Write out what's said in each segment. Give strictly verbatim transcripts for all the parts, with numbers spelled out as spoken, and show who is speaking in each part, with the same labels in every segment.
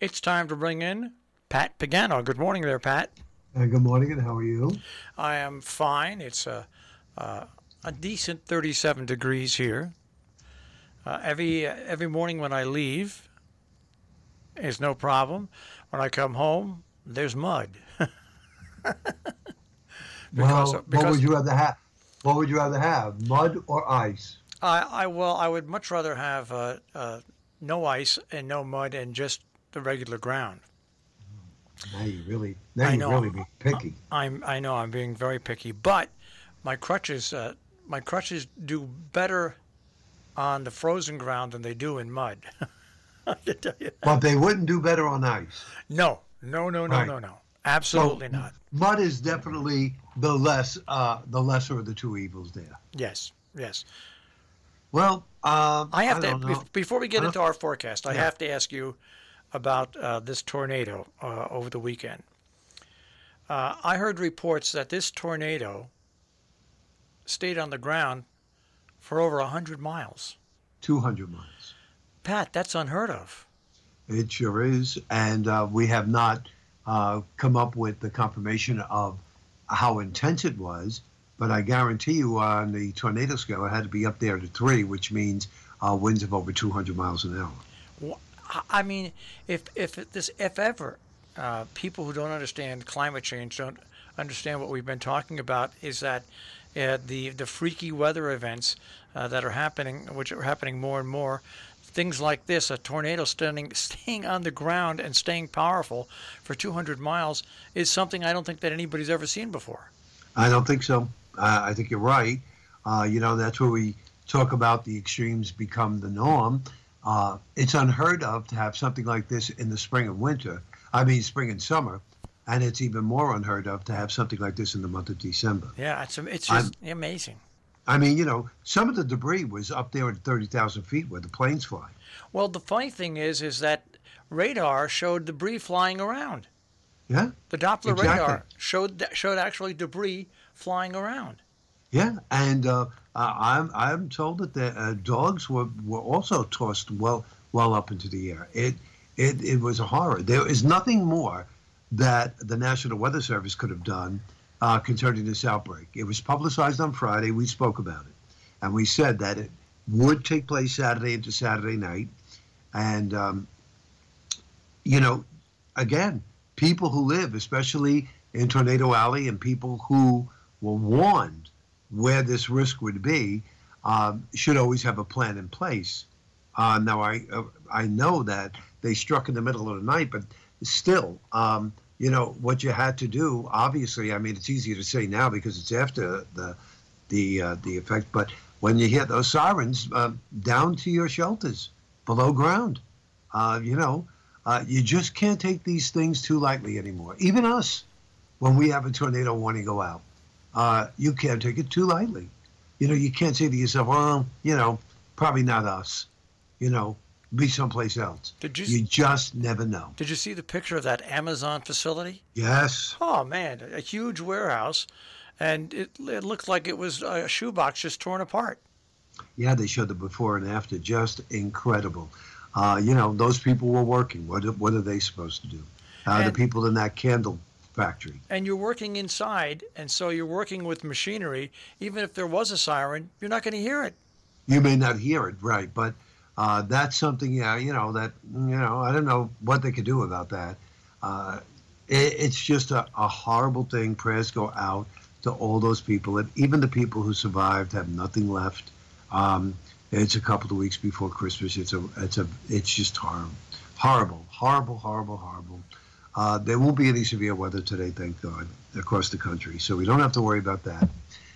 Speaker 1: It's time to bring in Pat Pagano. Good morning there, Pat.
Speaker 2: Uh, good morning, and how are you?
Speaker 1: I am fine. It's a, uh, a decent thirty-seven degrees here. Uh, every uh, every morning when I leave is no problem. When I come home, there's mud.
Speaker 2: because, well, because what would you rather have? What would you rather have, mud or ice?
Speaker 1: I, I well, I would much rather have uh, uh, no ice and no mud and just the regular ground.
Speaker 2: Now you really, now
Speaker 1: I
Speaker 2: you
Speaker 1: know,
Speaker 2: really be picky.
Speaker 1: I'm, I know I'm being very picky, but my crutches, uh, my crutches do better on the frozen ground than they do in mud. I can tell you that.
Speaker 2: But they wouldn't do better on ice.
Speaker 1: No, no, no, no,
Speaker 2: Right.
Speaker 1: no, no. Absolutely
Speaker 2: So,
Speaker 1: not.
Speaker 2: Mud is definitely the less, uh, the lesser of the two evils there.
Speaker 1: Yes, yes.
Speaker 2: Well, um,
Speaker 1: I have
Speaker 2: I
Speaker 1: to
Speaker 2: don't know.
Speaker 1: bef- before we get
Speaker 2: I
Speaker 1: into
Speaker 2: don't-
Speaker 1: our forecast. I
Speaker 2: Yeah.
Speaker 1: have to ask you about uh, this tornado uh, over the weekend. Uh, I heard reports that this tornado stayed on the ground for over a hundred miles.
Speaker 2: two hundred miles.
Speaker 1: Pat, that's unheard of.
Speaker 2: It sure is, and uh, we have not uh, come up with the confirmation of how intense it was. But I guarantee you, on the tornado scale, it had to be up there to three, which means uh, winds of over two hundred miles an hour.
Speaker 1: Wh- I mean, if if this if ever uh, people who don't understand climate change don't understand what we've been talking about, is that uh, the the freaky weather events uh, that are happening, which are happening more and more, things like this, a tornado standing staying on the ground and staying powerful for two hundred miles, is something I don't think that anybody's ever seen before.
Speaker 2: I don't think so. Uh, I think you're right. Uh, you know, that's where we talk about the extremes become the norm. Uh, it's unheard of to have something like this in the spring and winter. I mean, spring and summer. And it's even more unheard of to have something like this in the month of December.
Speaker 1: Yeah, it's it's just I'm, amazing.
Speaker 2: I mean, you know, some of the debris was up there at thirty thousand feet where the planes fly.
Speaker 1: Well, the funny thing is, is that radar showed debris flying around.
Speaker 2: Yeah.
Speaker 1: The Doppler
Speaker 2: exactly.
Speaker 1: radar showed showed actually debris flying around.
Speaker 2: Yeah, and uh, I'm I'm told that the uh, dogs were, were also tossed well well up into the air. It it it was a horror. There is nothing more that the National Weather Service could have done uh, concerning this outbreak. It was publicized on Friday. We spoke about it, and we said that it would take place Saturday into Saturday night. And um, you know, again, people who live, especially in Tornado Alley, and people who were warned where this risk would be, um, should always have a plan in place. Uh, now, I uh, I know that they struck in the middle of the night, but still, um, you know, what you had to do, obviously, I mean, it's easier to say now because it's after the the uh, the effect, but when you hear those sirens, uh, down to your shelters, below ground. Uh, you know, uh, you just can't take these things too lightly anymore. Even us, when we have a tornado warning go out. Uh, you can't take it too lightly. You know, you can't say to yourself, well, you know, probably not us. You know, be someplace else.
Speaker 1: Did you?
Speaker 2: You just never know.
Speaker 1: Did you see the picture of that Amazon facility?
Speaker 2: Yes.
Speaker 1: Oh man, a huge warehouse, and it, it looked like it was a shoebox just torn apart.
Speaker 2: Yeah, they showed the before and after. Just incredible. Uh, you know, those people were working. What what are they supposed to do? Uh, the
Speaker 1: And-
Speaker 2: people in that candle factory.
Speaker 1: And you're working inside, and so you're working with machinery. Even if there was a siren, you're not going to hear it.
Speaker 2: You may not hear it, right? But uh, that's something, yeah, you know, that, you know, I don't know what they could do about that. Uh, it, it's just a, a horrible thing. Prayers go out to all those people, and even the people who survived have nothing left. Um, it's a couple of weeks before Christmas. It's a, it's a, it's just horrible, horrible, horrible, horrible, horrible. Uh, there won't be any severe weather today, thank God, across the country. So we don't have to worry about that.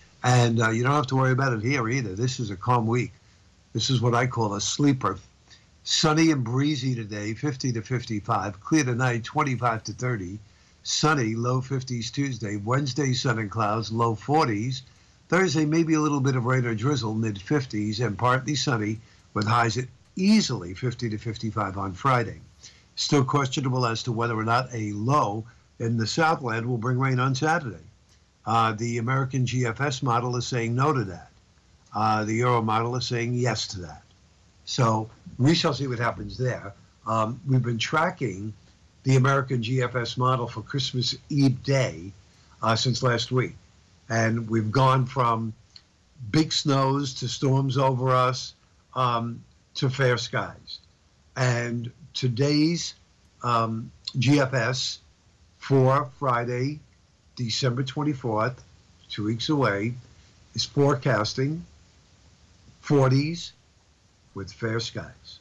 Speaker 2: And uh, you don't have to worry about it here either. This is a calm week. This is what I call a sleeper. Sunny and breezy today, fifty to fifty-five. Clear tonight, twenty-five to thirty. Sunny, low fifties Tuesday. Wednesday, sun and clouds, low forties. Thursday, maybe a little bit of rain or drizzle, mid fifties. And partly sunny with highs at easily fifty to fifty-five on Friday. Still questionable as to whether or not a low in the Southland will bring rain on Saturday. Uh, the American G F S model is saying no to that. Uh, the Euro model is saying yes to that. So we shall see what happens there. um, we've been tracking the American G F S model for Christmas Eve day uh, since last week. And we've gone from big snows to storms over us um, to fair skies. And today's um, G F S for Friday, December twenty-fourth, two weeks away, is forecasting forties with fair skies.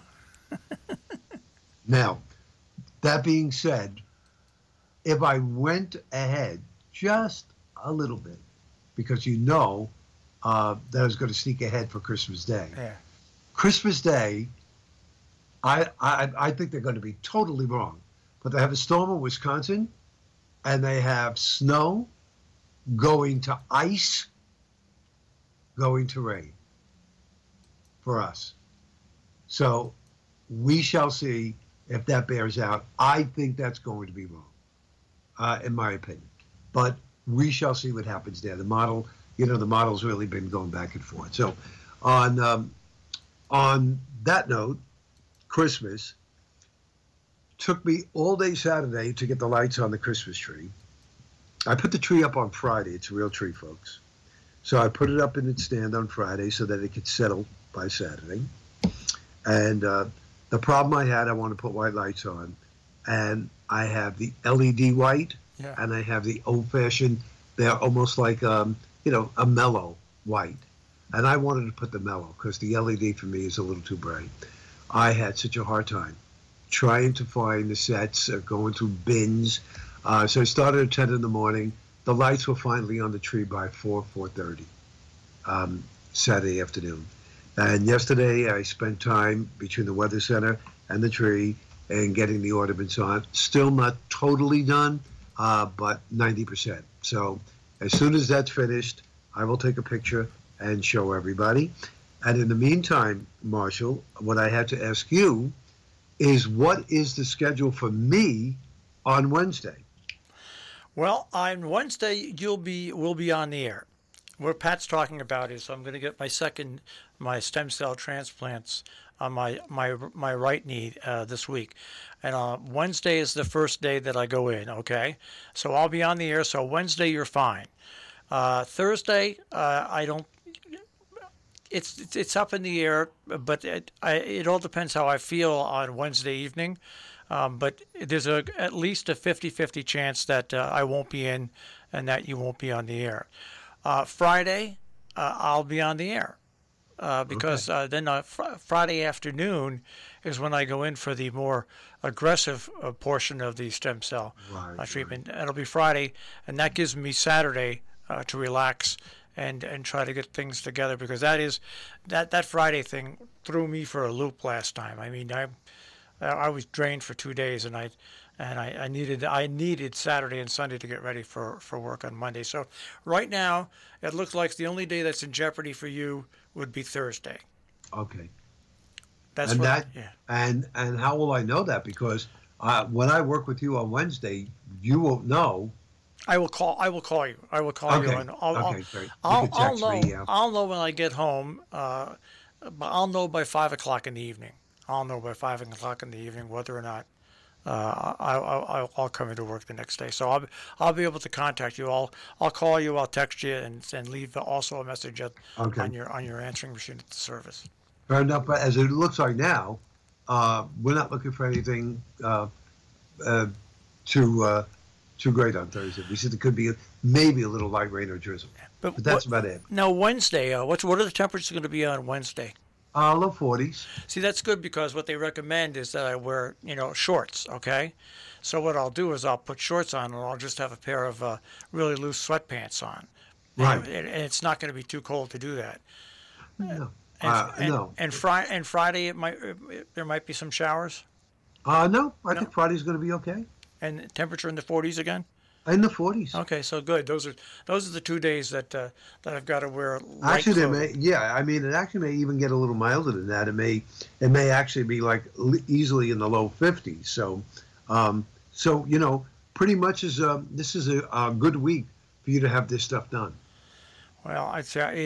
Speaker 2: Now, that being said, if I went ahead just a little bit, because you know uh, that I was going to sneak ahead for Christmas Day.
Speaker 1: Yeah.
Speaker 2: Christmas Day, I, I I think they're going to be totally wrong, but they have a storm in Wisconsin, and they have snow going to ice, going to rain for us. So we shall see if that bears out. I think that's going to be wrong, uh, in my opinion. But we shall see what happens there. The model, you know, the model's really been going back and forth. So on um, on that note, Christmas took me all day Saturday to get the lights on the Christmas tree. I put the tree up on Friday. It's a real tree, folks. So I put it up in its stand on Friday so that it could settle by Saturday. And uh, the problem I had, I want to put white lights on. And I have the L E D white,
Speaker 1: Yeah.
Speaker 2: and I have the old-fashioned, they're almost like, um, you know, a mellow white. And I wanted to put the mellow because the L E D for me is a little too bright. I had such a hard time trying to find the sets, uh, going through bins. Uh, so I started at ten in the morning. The lights were finally on the tree by four, four thirty um, Saturday afternoon. And yesterday I spent time between the Weather Center and the tree and getting the ornaments on. Still not totally done, uh, but ninety percent. So as soon as that's finished, I will take a picture and show everybody. And in the meantime, Marshall, what I had to ask you is, what is the schedule for me on Wednesday?
Speaker 1: Well, on Wednesday you'll be we'll be on the air. What Pat's talking about is I'm going to get my second my stem cell transplants on my my my right knee uh, this week, and uh, Wednesday is the first day that I go in. Okay, so I'll be on the air. So Wednesday you're fine. Uh, Thursday uh, I don't. It's, it's it's up in the air, but it I, it all depends how I feel on Wednesday evening. Um, but there's a at least a fifty-fifty chance that uh, I won't be in, and that you won't be on the air. Uh, Friday, uh, I'll be on the air uh, because
Speaker 2: Okay.
Speaker 1: uh, then uh, fr- Friday afternoon is when I go in for the more aggressive uh, portion of the stem cell
Speaker 2: Right,
Speaker 1: uh, treatment. It'll be Friday, and that gives me Saturday uh, to relax and and try to get things together, because that is that that Friday thing threw me for a loop last time. I mean, I I was drained for two days, and I and I, I needed I needed Saturday and Sunday to get ready for, for work on Monday. So right now it looks like the only day that's in jeopardy for you would be Thursday.
Speaker 2: Okay.
Speaker 1: That's
Speaker 2: and
Speaker 1: what,
Speaker 2: that
Speaker 1: yeah.
Speaker 2: and and how will I know that? Because uh, when I work with you on Wednesday, you won't know.
Speaker 1: I will call. I will call you. I will call
Speaker 2: Okay.
Speaker 1: you, and I'll,
Speaker 2: Okay, great. You
Speaker 1: I'll,
Speaker 2: can
Speaker 1: I'll
Speaker 2: text
Speaker 1: know.
Speaker 2: me, yeah.
Speaker 1: I'll know when I get home. Uh, but I'll know by five o'clock in the evening. I'll know by five o'clock in the evening whether or not uh, I, I, I'll, I'll come into work the next day. So I'll be, I'll be able to contact you. I'll I'll call you. I'll text you, and, and leave also a message at,
Speaker 2: Okay.
Speaker 1: on your on your answering machine at the service.
Speaker 2: Fair enough. But as it looks like now, uh, we're not looking for anything uh, uh, too uh, too great on Thursday. We said it could be a, maybe a little light rain or drizzle,
Speaker 1: But,
Speaker 2: but that's
Speaker 1: what,
Speaker 2: about it.
Speaker 1: now Wednesday. Uh, what's what are the temperatures going to be on Wednesday?
Speaker 2: Uh, low forties.
Speaker 1: See, that's good, because what they recommend is that I wear, you know, shorts, okay? So what I'll do is I'll put shorts on, and I'll just have a pair of uh, really loose sweatpants on.
Speaker 2: Right.
Speaker 1: And, and it's not going to be too cold to do that.
Speaker 2: No.
Speaker 1: And,
Speaker 2: Uh,
Speaker 1: and,
Speaker 2: no.
Speaker 1: And, Fri- and Friday, it might it, there might be some showers,
Speaker 2: Uh, no. I
Speaker 1: No?
Speaker 2: think Friday's going to be okay.
Speaker 1: and temperature in the forties again.
Speaker 2: In the forties.
Speaker 1: Okay, so good. Those are those are the two days that uh, that I've got to wear light
Speaker 2: Actually, they
Speaker 1: clothing.
Speaker 2: may. Yeah, I mean, it actually may even get a little milder than that. It may. It may actually be like l- easily in the low fifties. So, um, so you know, pretty much is um, this is a, a good week for you to have this stuff done.
Speaker 1: Well, I'd say it's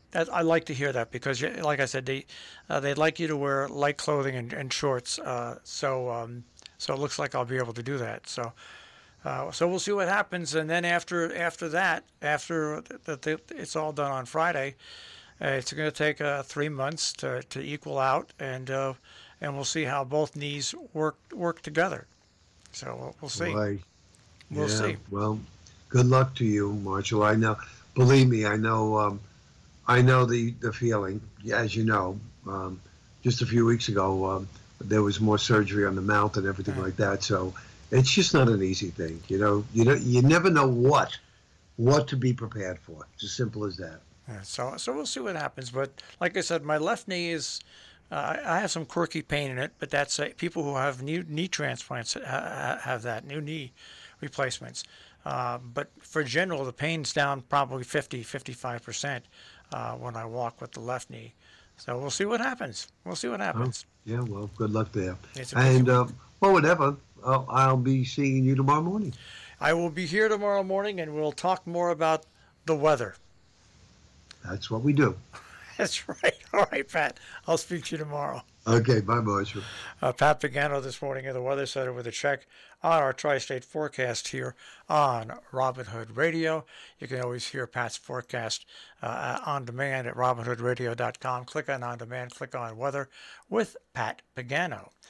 Speaker 1: That, I like to hear that because, like I said, they uh, they'd like you to wear light clothing and, and shorts. Uh, so um, so it looks like I'll be able to do that. So uh, so we'll see what happens, and then after after that, after the, the, it's all done on Friday, uh, it's going to take uh, three months to, to equal out, and uh, and we'll see how both knees work work together. So we'll, we'll see.
Speaker 2: Right.
Speaker 1: We'll
Speaker 2: Yeah.
Speaker 1: see.
Speaker 2: Well, good luck to you, Marshall. I know. Believe me, I know. Um, I know the the feeling. As you know, um, just a few weeks ago, um, there was more surgery on the mouth and everything
Speaker 1: Mm.
Speaker 2: like that. So it's just not an easy thing. You know, you don't, you never know what what to be prepared for. It's as simple as that.
Speaker 1: Yeah, so so we'll see what happens. But like I said, my left knee is. Uh, I I have some quirky pain in it, but that's uh, people who have new knee transplants ha- have that new knee replacements. Uh, but for general, the pain's down probably fifty, fifty-five percent uh, when I walk with the left knee. So we'll see what happens. We'll see what
Speaker 2: Oh,
Speaker 1: happens.
Speaker 2: yeah. Well, good luck there.
Speaker 1: It's a busy
Speaker 2: And
Speaker 1: week.
Speaker 2: um, well, whatever. I'll, I'll be seeing you tomorrow morning.
Speaker 1: I will be here tomorrow morning, and we'll talk more about the weather.
Speaker 2: That's what we do.
Speaker 1: That's right. All right, Pat. I'll speak to you tomorrow.
Speaker 2: Okay. Bye, Marshall.
Speaker 1: Uh, Pat Pagano this morning at the Weather Center with a check on our tri-state forecast here on Robin Hood Radio. You can always hear Pat's forecast uh, on demand at robin hood radio dot com. Click on On Demand, click on Weather with Pat Pagano.